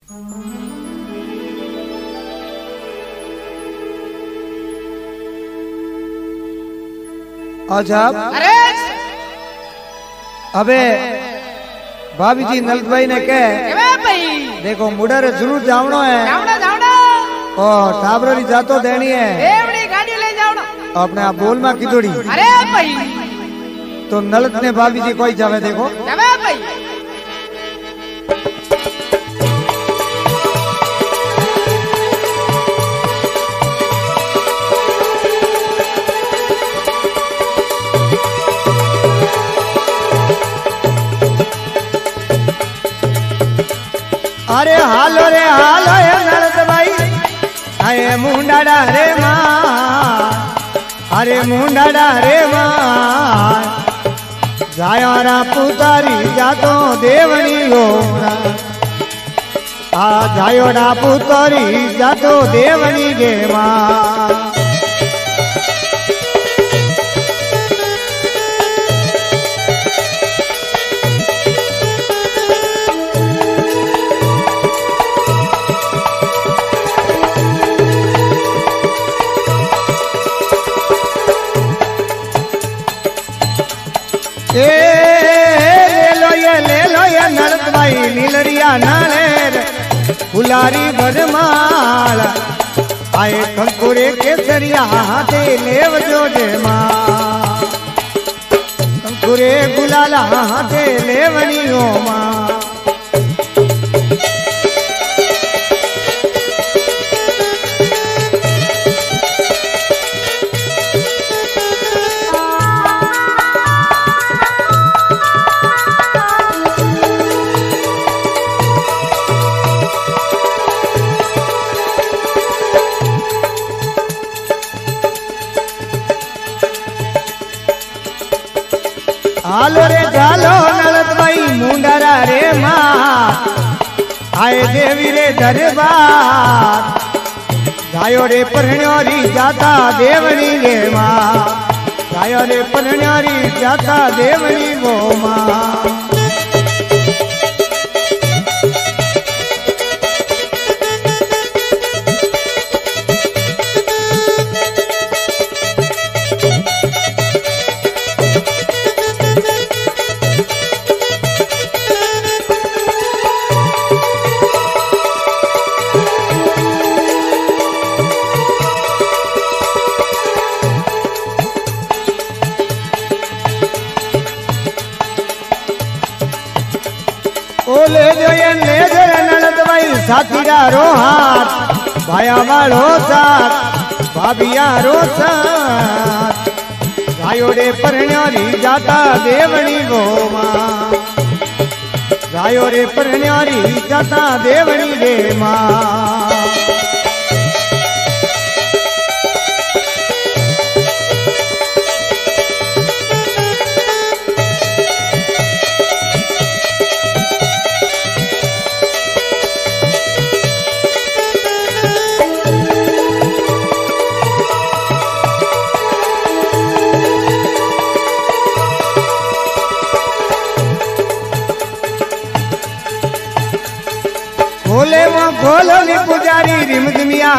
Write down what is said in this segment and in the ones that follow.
अच्छा अरे अबे भाभी जी नलदभाई ने कहे भाई देखो मुडर जरूर जावनो है जावड़ा जावड़ा और टाबरी जातो देनी है एवड़ी गाड़ी ले जावड़ा अपने आप बोल में किदोड़ी अरे भाई तो नलद ने भाभी जी कोई जावे देखो जावे भाई अरे हालो रे हालो है नलद भाई अरे मुंडाड़ा रे मां अरे मुंडाड़ा रे मां जायारा पुतारी जातो देवनी गोरा आ जायोड़ा पुतारी जातो देवनी गे मां ले लो ये नरद भाई नीलरिया नालेर फुलारी बरमाल आए कंकुरे केसरिया हाथे लेव जो जे मां कंकुरे गुलाला हाथे लेवनी ओ मां हालो रे झालो नलद भाई मुंडरा रे मां आए देवी रे दरबार जायो रे परण्योरी जाता देवनी गे मां जायो रे परण्योरी जाता देवनी गो मां ले जो ये ले जो नलद भाई साथीरा रो हाथ भाया वालो साथ भाभिया रो साथ गायो रे परण्योरी जाता देवनी गो मां गायो रे परण्योरी जाता देवनी गे मां बोले वो गोलोली पुजारी रिमझिमिया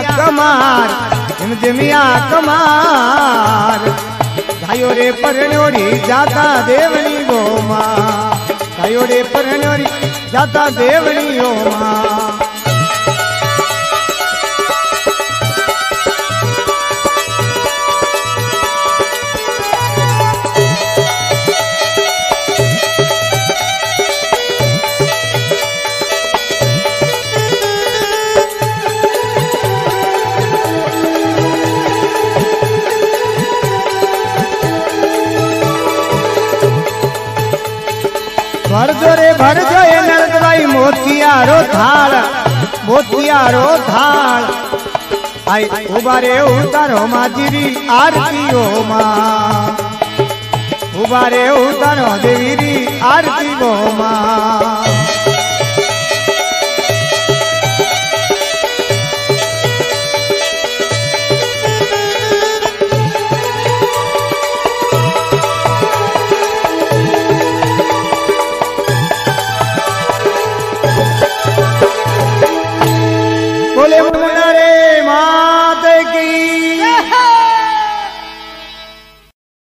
कमार गायो रे परण्योरी जाता देवनी गो मां गायो रे परण्योरी जाता देवनी गो मां भरजो ये नरद भाई मोतियारो थाल आई उबारे उतारो माजीरी आरती ओ मां उबारे उतारो देवीरी आरती गो मां बोले मुंडारे माँ